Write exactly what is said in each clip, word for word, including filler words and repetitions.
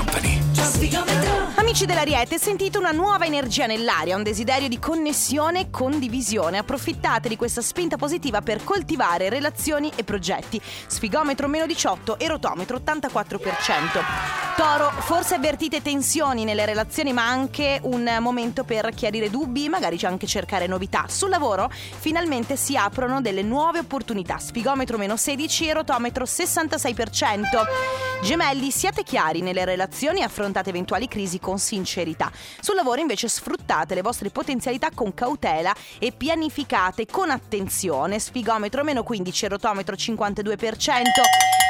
Company. Amici dell'Ariete, sentite una nuova energia nell'aria, un desiderio di connessione e condivisione. Approfittate di questa spinta positiva per coltivare relazioni e progetti. Sfigometro meno diciotto e rotometro ottantaquattro per cento. Toro, forse avvertite tensioni nelle relazioni, ma anche un momento per chiarire dubbi, magari anche cercare novità. Sul lavoro finalmente si aprono delle nuove opportunità. Sfigometro meno sedici e rotometro sessantasei per cento. Gemelli, siate chiari nelle relazioni e affrontate eventuali crisi con sincerità. Sul lavoro invece sfruttate le vostre potenzialità con cautela e pianificate con attenzione. Sfigometro meno quindici e rotometro cinquantadue per cento.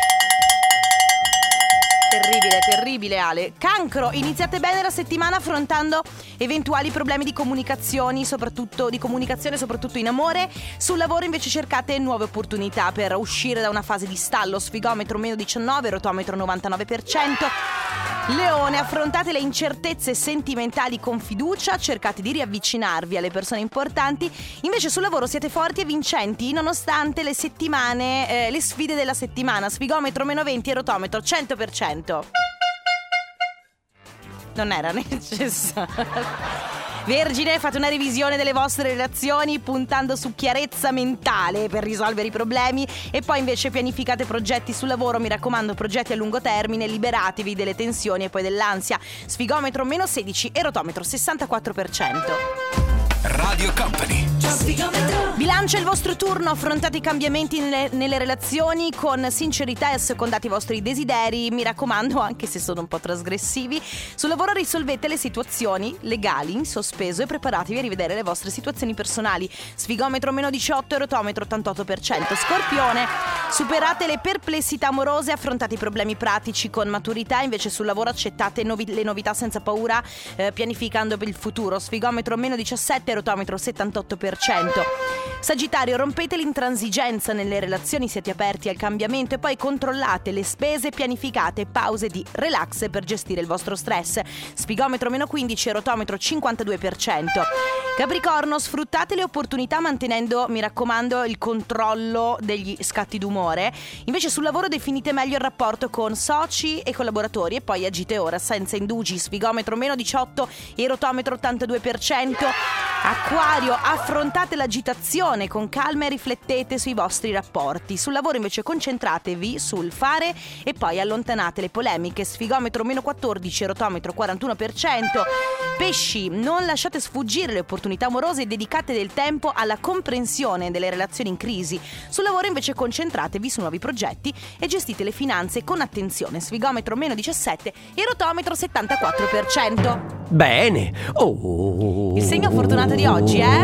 Terribile, terribile Ale. Cancro, iniziate bene la settimana affrontando eventuali problemi di comunicazioni, soprattutto di comunicazione, soprattutto in amore. Sul lavoro invece cercate nuove opportunità per uscire da una fase di stallo. Sfigometro meno diciannove, rotometro novantanove per cento. Leone, affrontate le incertezze sentimentali con fiducia, cercate di riavvicinarvi alle persone importanti. Invece sul lavoro siete forti e vincenti nonostante le settimane, eh, le sfide della settimana. Sfigometro meno venti e rotometro cento per cento. Non era necessario. Vergine, fate una revisione delle vostre relazioni puntando su chiarezza mentale per risolvere i problemi e poi invece pianificate progetti sul lavoro, mi raccomando progetti a lungo termine, liberatevi delle tensioni e poi dell'ansia. Sfigometro meno sedici e rotometro sessantaquattro per cento. Radio Company. Bilancia, il vostro turno, affrontate i cambiamenti nelle, nelle relazioni con sincerità e assecondate i vostri desideri, mi raccomando anche se sono un po' trasgressivi. Sul lavoro risolvete le situazioni legali in sospeso e preparatevi a rivedere le vostre situazioni personali. Sfigometro meno diciotto e rotometro ottantotto per cento. Scorpione, superate le perplessità amorose, affrontate i problemi pratici con maturità, invece sul lavoro accettate novi- le novità senza paura, eh, pianificando per il futuro. Sfigometro meno diciassette e rotometro settantotto per cento. Sagittario, rompete l'intransigenza nelle relazioni, siete aperti al cambiamento e poi controllate le spese, pianificate pause di relax per gestire il vostro stress. Sfigometro meno quindici e rotometro cinquantadue per cento. Capricorno, sfruttate le opportunità mantenendo, mi raccomando, il controllo degli scatti d'umore. Invece sul lavoro definite meglio il rapporto con soci e collaboratori e poi agite ora senza indugi. Sfigometro meno diciotto e rotometro ottantadue per cento. Acquario, affrontate l'agitazione con calma e riflettete sui vostri rapporti. Sul lavoro invece concentratevi sul fare e poi allontanate le polemiche. Sfigometro meno quattordici e rotometro quarantuno per cento. Pesci, non lasciate sfuggire le opportunità amorose e dedicate del tempo alla comprensione delle relazioni in crisi. Sul lavoro invece concentratevi su nuovi progetti e gestite le finanze con attenzione. Sfigometro meno diciassette e rotometro settantaquattro per cento. Bene. Oh. Il segno fortunato di oggi è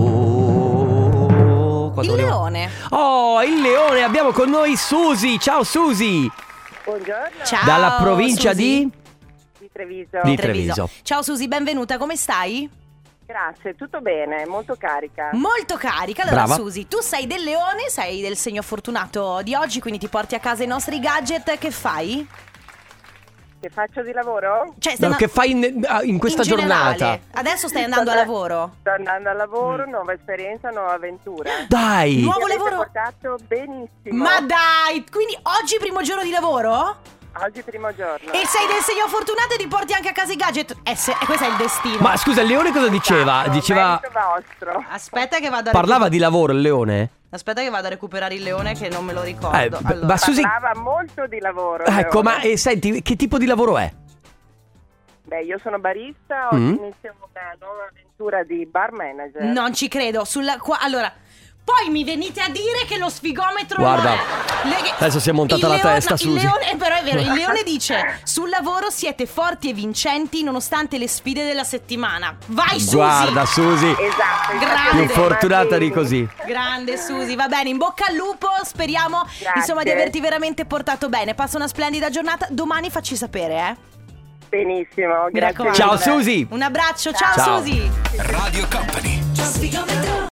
il leone. Oh, il leone, abbiamo con noi Susi. Ciao Susi. Buongiorno. Ciao. Dalla provincia Susi. di Di Treviso. Di Treviso. Ciao Susi, benvenuta, come stai? Grazie, tutto bene, molto carica. Molto carica. Allora Brava. Susi, tu sei del leone, sei del segno fortunato di oggi, quindi ti porti a casa i nostri gadget. Che fai? Che faccio di lavoro? Cioè, stai No, na- che fai in, in questa in generale. giornata? Adesso stai andando a Sto- lavoro? Sto andando al lavoro, nuova esperienza, nuova avventura. Dai. Nuovo Mi avete lavoro? portato benissimo. Ma dai, quindi oggi primo giorno di lavoro? Oggi primo giorno. E sei del segno fortunato e ti porti anche a casa i gadget? Eh, se- questo è il destino. Ma scusa, il leone cosa diceva? Esatto, Diceva merito vostro. Aspetta che vado a parlava di lavoro il leone? Aspetta che vado a recuperare il leone che non me lo ricordo. Eh, b- Allora. ma Susi, Parlava molto di lavoro. ecco, Leone. ma eh, senti, che tipo di lavoro è? Beh, io sono barista, oggi Mm. inizio una nuova avventura di bar manager. Non ci credo. Sulla, qua, allora, poi mi venite a dire che lo sfigometro Guarda, non è. Le- adesso si è montata il la leone- testa, no, Susi. Il leone, però è vero, il leone dice: sul lavoro siete forti e vincenti nonostante le sfide della settimana. Vai Susi! Guarda Susi, Esatto. Grande. più fortunata di così. Grande Susi, va bene, in bocca al lupo. Speriamo Grazie. insomma di averti veramente portato bene. Passa una splendida giornata. Domani facci sapere, eh. Benissimo, Mi grazie. raccomando. Ciao mille. Susi. Un abbraccio, ciao, Ciao. Susi. Radio Company.